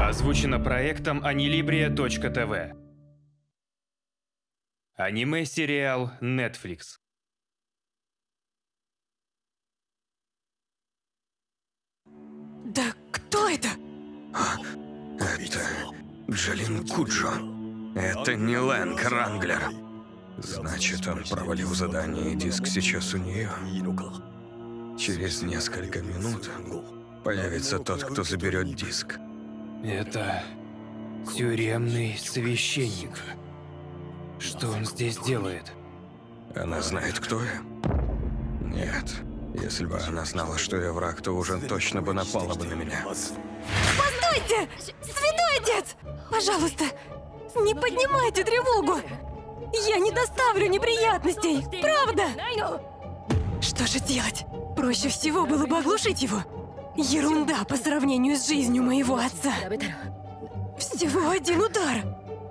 Озвучено проектом Anilibria.tv. Аниме-сериал Netflix. Да кто это? Это Джалин Куджо. Это не Лэнг Ранглер. Значит, он провалил задание, и диск сейчас у нее. Через несколько минут появится тот, кто заберет диск. Это тюремный священник. Что он здесь делает? Она знает, кто я? Нет. Если бы она знала, что я враг, то уже точно бы напала бы на меня. Постойте! Святой Отец! Пожалуйста, не поднимайте тревогу! Я не доставлю неприятностей, правда? Что же делать? Проще всего было бы оглушить его. Ерунда по сравнению с жизнью моего отца. Всего один удар.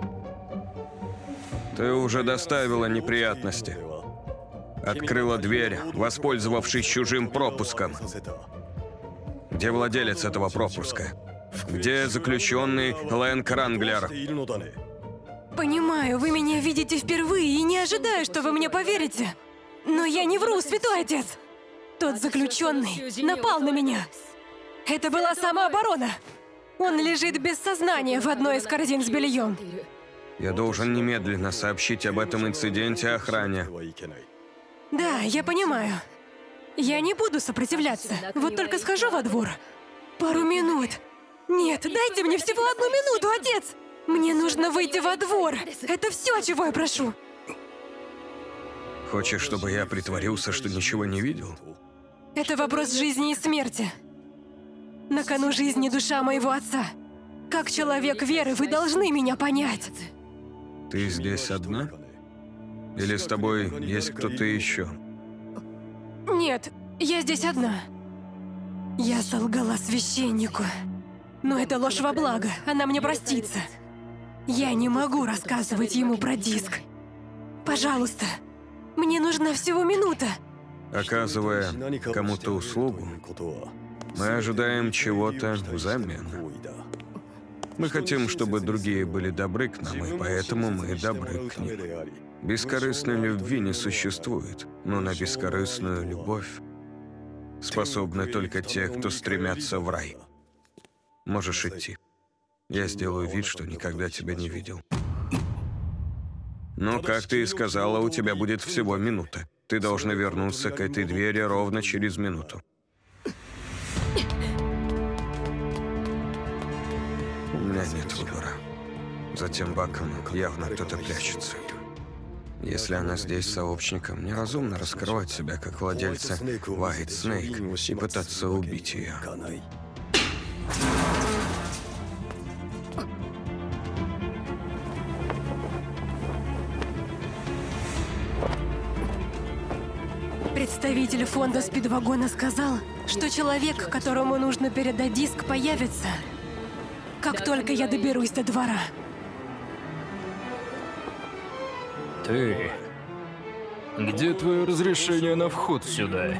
Ты уже доставила неприятности. Открыла дверь, воспользовавшись чужим пропуском. Где владелец этого пропуска? Где заключенный Лэнг Ранглер? Понимаю, вы меня видите впервые и не ожидаю, что вы мне поверите. Но я не вру, Святой Отец. Тот заключенный напал на меня. Это была самооборона. Он лежит без сознания в одной из корзин с бельем. Я должен немедленно сообщить об этом инциденте охране. Да, я понимаю. Я не буду сопротивляться. Вот только схожу во двор. Пару минут. Нет, дайте мне всего 1 минуту, отец! Мне нужно выйти во двор. Это все, чего я прошу. Хочешь, чтобы я притворился, что ничего не видел? Это вопрос жизни и смерти. На кону жизнь и душа моего отца. Как человек веры, вы должны меня понять. Ты здесь одна? Или с тобой есть кто-то еще? Нет, я здесь одна. Я солгала священнику. Но это ложь во благо, она мне простится. Я не могу рассказывать ему про диск. Пожалуйста, мне нужна всего минута. Оказывая кому-то услугу, мы ожидаем чего-то взамен. Мы хотим, чтобы другие были добры к нам, и поэтому мы добры к ним. Бескорыстной любви не существует, но на бескорыстную любовь способны только те, кто стремятся в рай. Можешь идти. Я сделаю вид, что никогда тебя не видел. Но, как ты и сказала, у тебя будет всего минута. Ты должна вернуться к этой двери ровно через минуту. У меня нет выбора. За тем баком явно кто-то прячется. Если она здесь с сообщником, неразумно раскрывать себя как владельца White Snake и пытаться убить ее. Представитель фонда Спидвагона сказал, что человек, которому нужно передать диск, появится, как только я доберусь до двора. Ты... Где твое разрешение на вход сюда?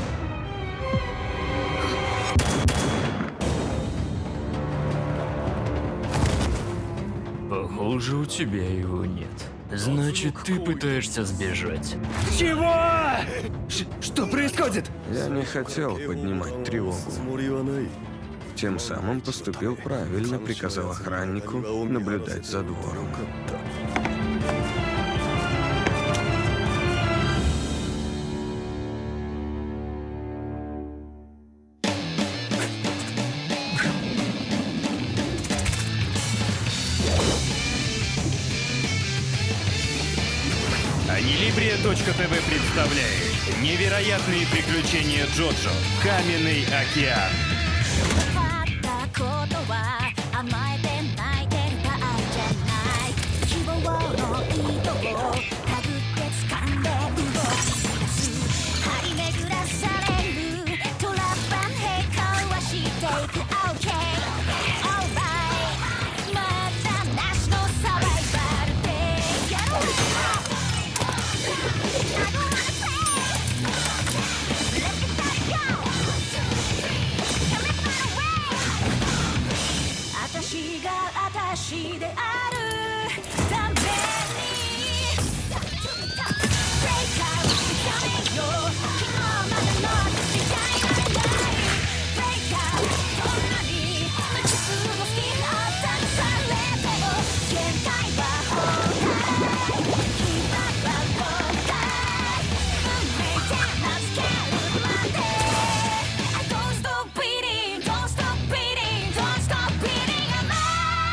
Похоже, у тебя его нет. Значит, ты пытаешься сбежать. Чего? Что происходит? Я не хотел поднимать тревогу. Тем самым поступил правильно, приказал охраннику наблюдать за двором. Anilibria.tv представляет невероятные приключения Джоджо. Каменный океан. しであるために Break out やめよう昨日までの時代がない Break out どんなに過ごしあったされても限界は崩壊今は崩壊運命で名付けるまで I don't stop beating don't stop beating don't stop beating I'm out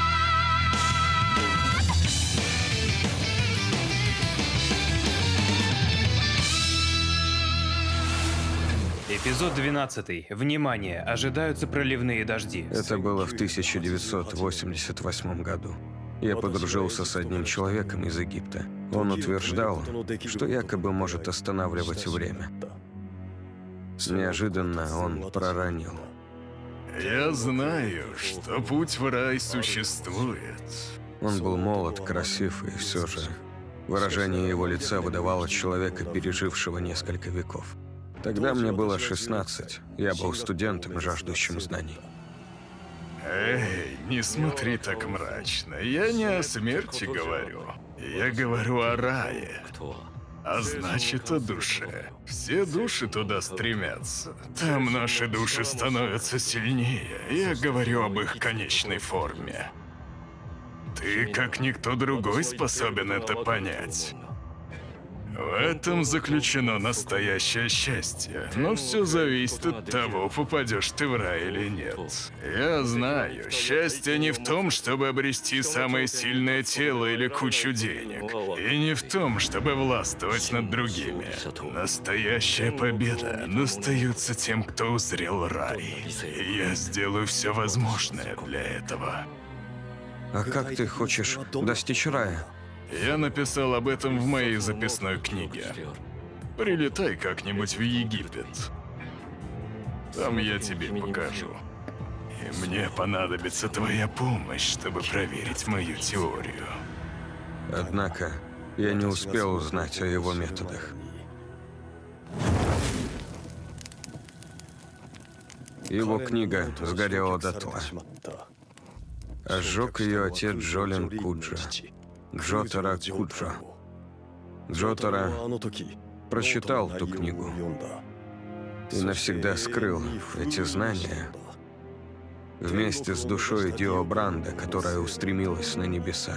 Эпизод 12. Внимание, ожидаются проливные дожди. Это было в 1988 году. Я подружился с одним человеком из Египта. Он утверждал, что якобы может останавливать время. Неожиданно он проронил. Я знаю, что путь в рай существует. Он был молод, красив, и все же выражение его лица выдавало человека, пережившего несколько веков. Тогда мне было 16. Я был студентом, жаждущим знаний. Эй, не смотри так мрачно. Я не о смерти говорю. Я говорю о рае. А значит, о душе. Все души туда стремятся. Там наши души становятся сильнее. Я говорю об их конечной форме. Ты, как никто другой, способен это понять. В этом заключено настоящее счастье. Но все зависит от того, попадешь ты в рай или нет. Я знаю, счастье не в том, чтобы обрести самое сильное тело или кучу денег. И не в том, чтобы властвовать над другими. Настоящая победа достается тем, кто узрел рай. И я сделаю все возможное для этого. А как ты хочешь достичь рая? Я написал об этом в моей записной книге. Прилетай как-нибудь в Египет. Там я тебе покажу. И мне понадобится твоя помощь, чтобы проверить мою теорию. Однако я не успел узнать о его методах. Его книга сгорела дотла. А сжег ее отец Джолин Куджа. Джотаро Куджа. Джотаро прочитал ту книгу и навсегда скрыл эти знания вместе с душой Дио Бранда, которая устремилась на небеса.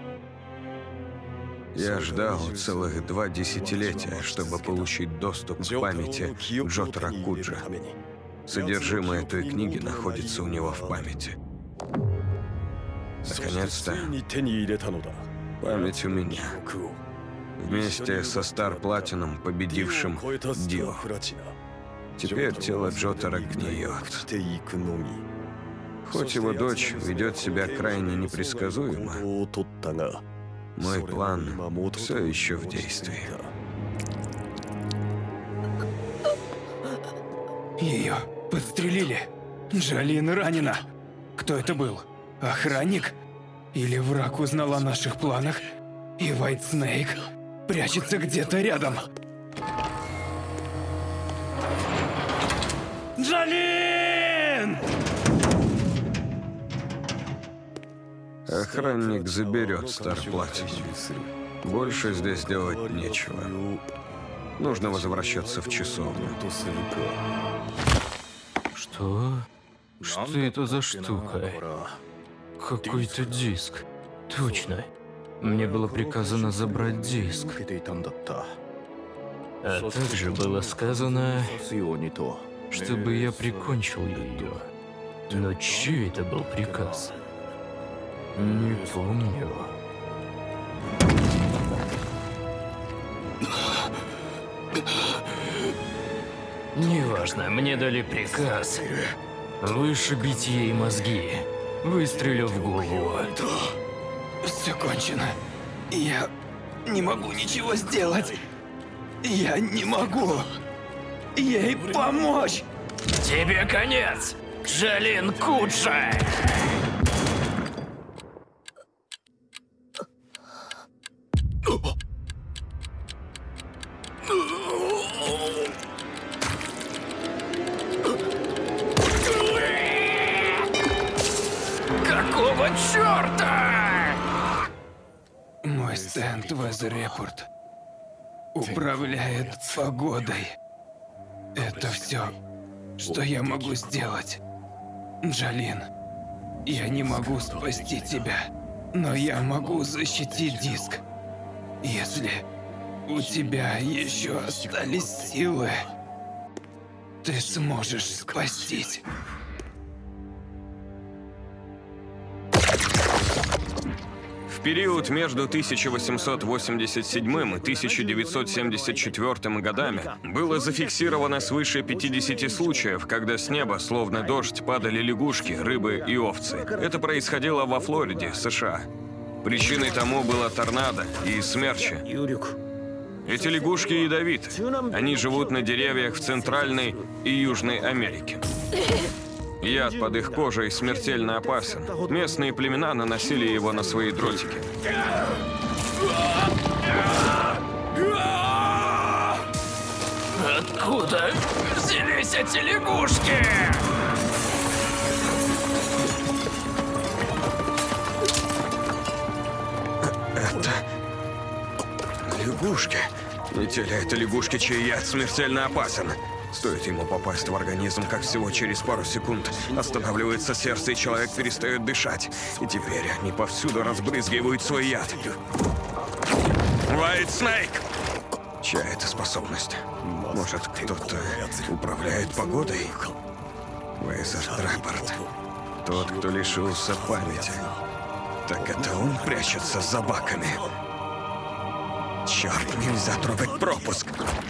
Я ждал целых 2 десятилетия, чтобы получить доступ к памяти Джотаро Куджа. Содержимое той книги находится у него в памяти. Наконец-то память у меня. Вместе со Стар Платином, победившим Дио. Теперь тело Джотаро гниет. Хоть его дочь ведет себя крайне непредсказуемо, мой план все еще в действии. Ее подстрелили. Джолин ранена. Кто это был? Охранник? Или враг узнал о наших планах, и White Snake прячется где-то рядом? Джолин! Охранник заберет Стар Платин. Больше здесь делать нечего. Нужно возвращаться в часовню. Что? Что это за штука? Какой-то диск. Точно. Мне было приказано забрать диск. А также было сказано, чтобы я прикончил ее. Но чей это был приказ? Не помню. Неважно, мне дали приказ вышибить ей мозги, выстрелив в голову. Все кончено. Я не могу ничего сделать. Я не могу ей помочь. Тебе конец, Джолин Куджа! Какого черта? Мой стенд Weather Report управляет погодой. Это все, что я могу сделать. Джалин, я не могу спасти тебя, но я могу защитить диск. Если у тебя еще остались силы, ты сможешь спастись. В период между 1887 и 1974 годами было зафиксировано свыше 50 случаев, когда с неба, словно дождь, падали лягушки, рыбы и овцы. Это происходило во Флориде, США. Причиной тому было торнадо и смерчи. Эти лягушки ядовиты. Они живут на деревьях в Центральной и Южной Америке. Яд под их кожей смертельно опасен. Местные племена наносили его на свои дротики. Откуда взялись эти лягушки? Это лягушки. Не те ли это лягушки, чей яд смертельно опасен? Стоит ему попасть в организм, как всего через пару секунд останавливается сердце, и человек перестает дышать. И теперь они повсюду разбрызгивают свой яд. White Snake! Чья это способность? Может, кто-то управляет погодой? Weather Report. Тот, кто лишился памяти. Так это он прячется за баками. Черт, нельзя трогать пропуск.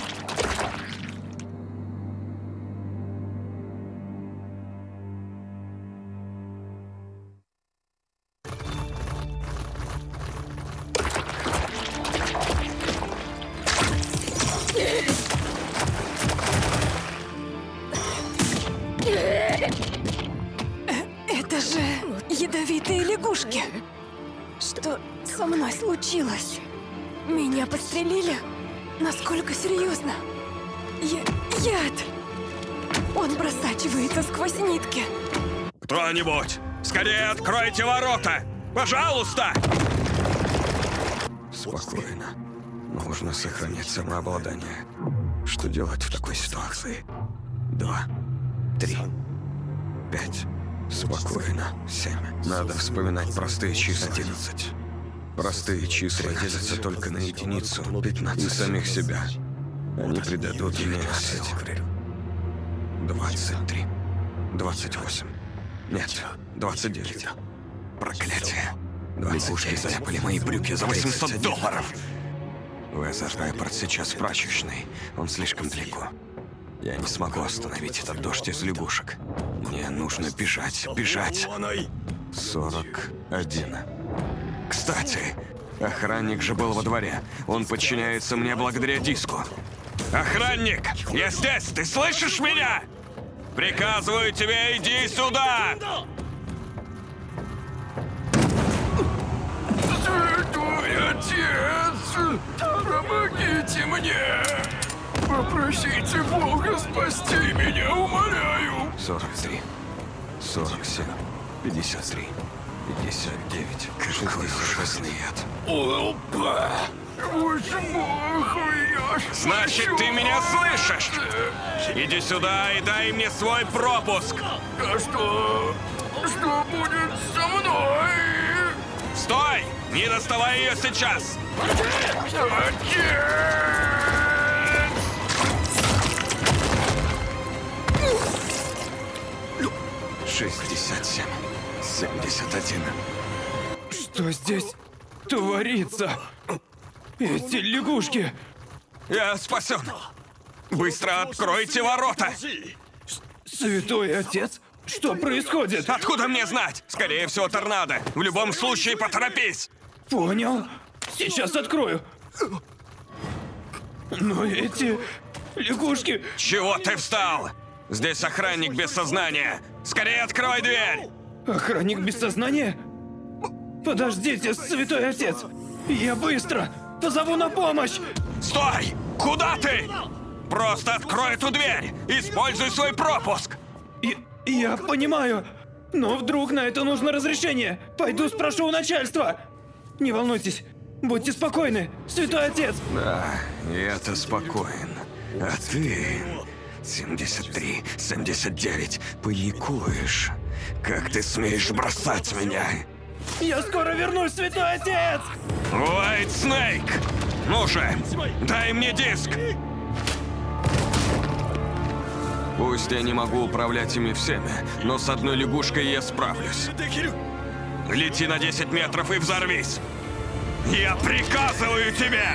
Это же ядовитые лягушки. Что со мной случилось? Меня подстрелили? Насколько серьезно? Яд! Он просачивается сквозь нитки. Кто-нибудь, скорее откройте ворота! Пожалуйста! Спокойно. Нужно сохранять самообладание. Что делать в такой ситуации? 2, 3, 5. Спокойно. 7. Надо вспоминать простые числа. 11. Простые числа делятся только на единицу. 15. И самих себя. Они придадут мне 23. 28. Нет, 29. Проклятие. Лягушки заляпали мои брюки за $800. Weather Report сейчас в прачечной. Он слишком далеко. Я не смогу остановить этот дождь из лягушек. Мне нужно бежать, бежать. 41. Кстати, охранник же был во дворе. Он подчиняется мне благодаря диску. Охранник! Я здесь! Ты слышишь меня? Приказываю тебе, иди сюда! Святой Отец, помогите мне! Попросите Бога спасти меня, умоляю! 43, 47, 53, 59, какой ужасный яд. Опа! Боже мой, я ж... Значит, ты меня слышишь? Иди сюда и дай мне свой пропуск! А что? Что будет со мной? Стой! Не доставай ее сейчас! Отец! 67, 71. Что здесь творится? Эти лягушки! Я спасен! Быстро откройте ворота! Святой Отец? Что происходит? Откуда мне знать? Скорее всего, торнадо. В любом случае, поторопись! Понял. Сейчас открою. Но эти лягушки... Чего ты встал? Здесь охранник без сознания. Скорее открой дверь! Охранник без сознания? Подождите, Святой Отец! Я быстро позову на помощь! Стой! Куда ты? Просто открой эту дверь! Используй свой пропуск! Я понимаю. Но вдруг на это нужно разрешение. Пойду спрошу у начальства. Не волнуйтесь, будьте спокойны, Святой Отец. Да, я-то спокоен. А ты, 73, 79, паникуешь. Как ты смеешь бросать меня? Я скоро вернусь, Святой Отец! Уайт Снейк! Ну же, дай мне диск! Пусть я не могу управлять ими всеми, но с одной лягушкой я справлюсь. Лети на 10 метров и взорвись! Я приказываю тебе!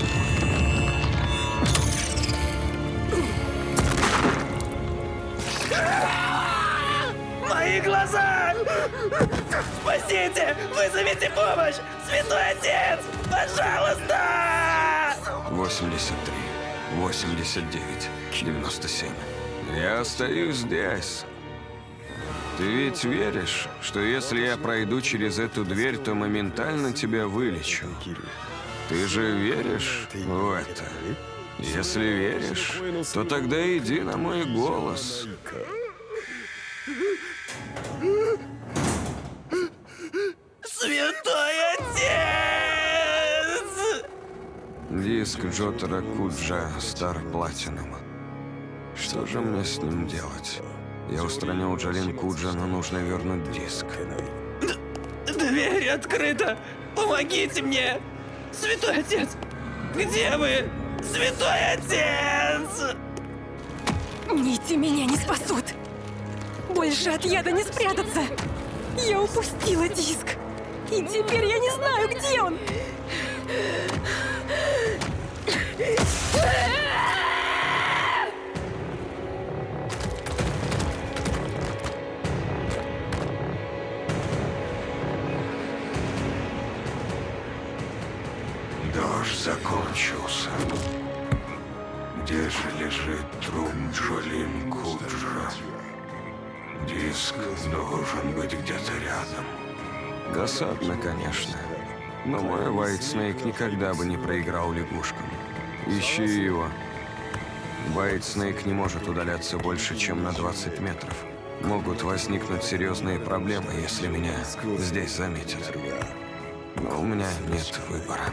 Мои глаза! Спасите! Вызовите помощь! Святой Отец! Пожалуйста! 83, 89, 97. Я остаюсь здесь. Ты ведь веришь, что если я пройду через эту дверь, то моментально тебя вылечу? Ты же веришь в это? Если веришь, то тогда иди на мой голос. Святой Отец! Диск Джотара Куджа Стар Платинум. Что же мне с ним делать? Я устранил Джалин Куджа, но нужно вернуть диск. Дверь открыта! Помогите мне! Святой Отец! Где вы? Святой Отец! Нити меня не спасут. Больше от яда не спрятаться. Я упустила диск. И теперь я не знаю, где он. Дождь закончился. Где же лежит труп Джалин Куджа? Диск должен быть где-то рядом. Досадно, конечно. Но мой Уайт Снейк никогда бы не проиграл лягушкам. Ищи его. Уайт Снейк не может удаляться больше, чем на 20 метров. Могут возникнуть серьезные проблемы, если меня здесь заметят. Но у меня нет выбора.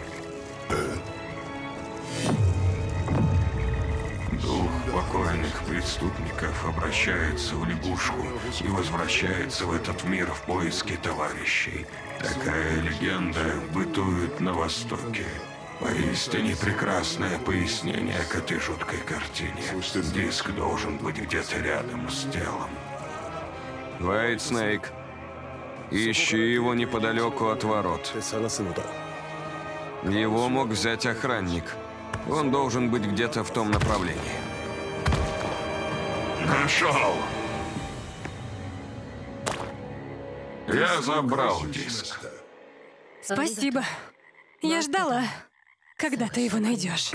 Дух покойных преступников обращается в лягушку и возвращается в этот мир в поиске товарищей. Такая легенда бытует на Востоке. Поистине прекрасное пояснение к этой жуткой картине. Диск должен быть где-то рядом с телом. Уайт Снейк, ищи его неподалеку от ворот. Его мог взять охранник. Он должен быть где-то в том направлении. Нашел! Я забрал диск. Спасибо. Я ждала, когда ты его найдешь.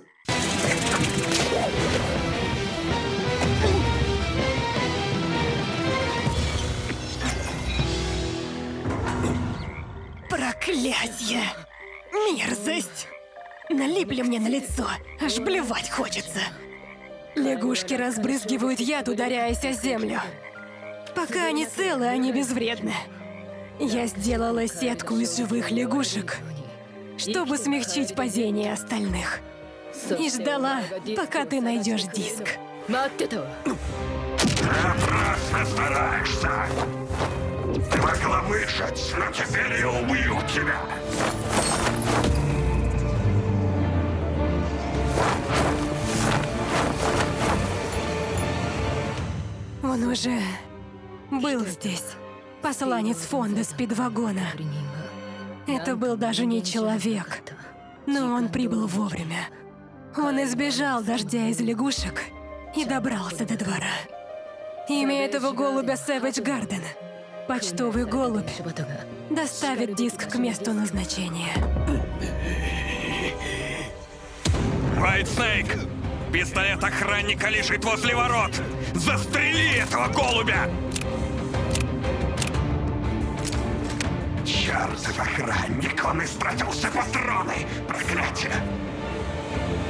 Проклятье! Мерзость! Налипли мне на лицо, аж блевать хочется. Лягушки разбрызгивают яд, ударяясь о землю. Пока они целы, они безвредны. Я сделала сетку из живых лягушек, чтобы смягчить падение остальных. И ждала, пока ты найдешь диск. Напрасно стараешься! Ты могла выжить, но теперь я убью тебя! Он уже был здесь. Посланец фонда спидвагона. Это был даже не человек, но он прибыл вовремя. Он избежал дождя из лягушек и добрался до двора. Имя этого голубя Сэвидж Гарден. Почтовый голубь доставит диск к месту назначения. Уайт Снейк! Пистолет охранника лежит возле ворот! Застрели этого голубя! Чертов охранник! Он истратил все патроны! Проклятие!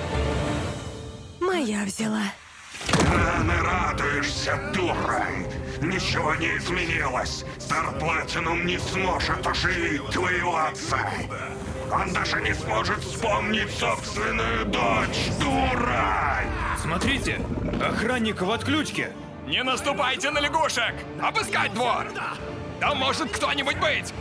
Моя взяла. Рано радуешься, дура! ничего не изменилось. Стар Платинум не сможет оживить твоего отца. Он даже не сможет вспомнить собственную дочь, дурак! Смотрите, охранник в отключке. Не наступайте на лягушек! Обыскать двор! Там может кто-нибудь быть!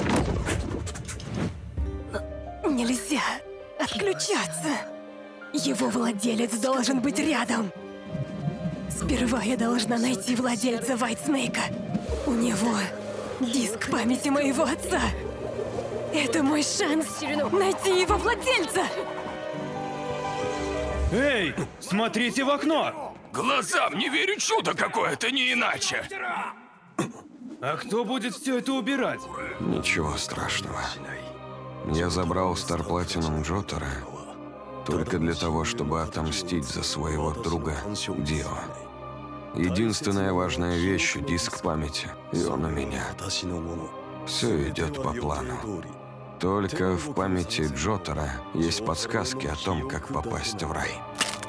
Нельзя отключаться. Его владелец должен быть рядом. Сперва я должна найти владельца Вайтснейка. У него диск памяти моего отца. Это мой шанс найти его владельца. Эй, смотрите в окно. Глазам не верю, чудо какое-то, не иначе! А кто будет все это убирать? Ничего страшного. Я забрал Стар Платинум Джотара только для того, чтобы отомстить за своего друга Дио. Единственная важная вещь — диск памяти, и он у меня. Все идет по плану. Только в памяти Джотара есть подсказки о том, как попасть в рай.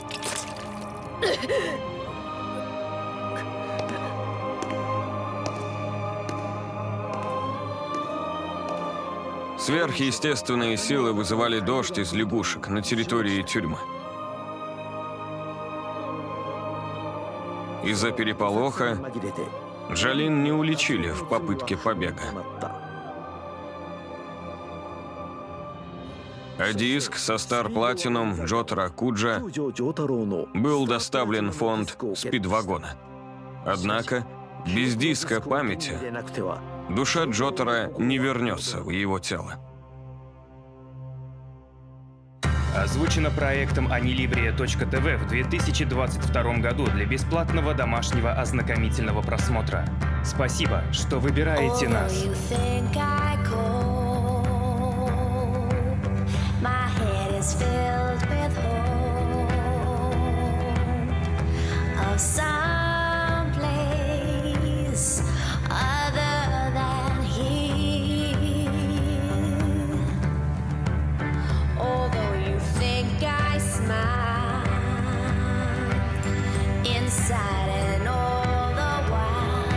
Сверхъестественные силы вызывали дождь из лягушек на территории тюрьмы. Из-за переполоха Джалин не уличили в попытке побега. А диск со Стар Платинум Джотара Куджа был доставлен в фонд спидвагона. Однако, без диска памяти душа Джотара не вернется в его тело. Озвучено проектом Anilibria.tv в 2022 году для бесплатного домашнего ознакомительного просмотра. Спасибо, что выбираете нас. Although you think I cope, my head is filled with hope of some place other than here. Although you think I smile inside and all the while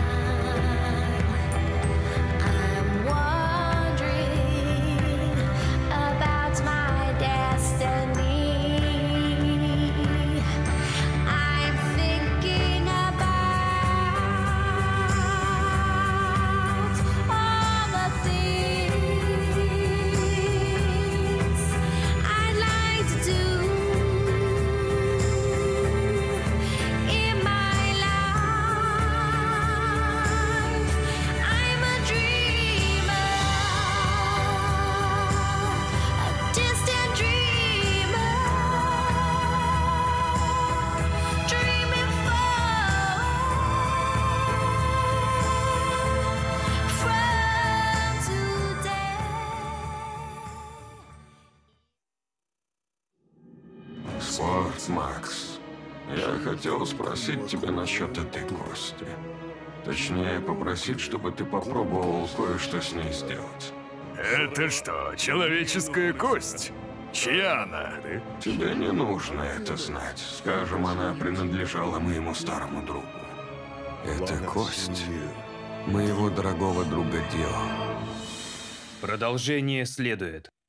I'm wondering about my destiny. I'm thinking about all the things I'd like to do in my life. I'm a dreamer, a distant dreamer, dreaming from today. Спорт, Макс. Я хотел спросить тебя насчет этой кости. Точнее, попросить, чтобы ты попробовал кое-что с ней сделать. Это что, человеческая кость? Чья она? Тебе не нужно это знать. Скажем, она принадлежала моему старому другу. Это кость моего дорогого друга Дио. Продолжение следует.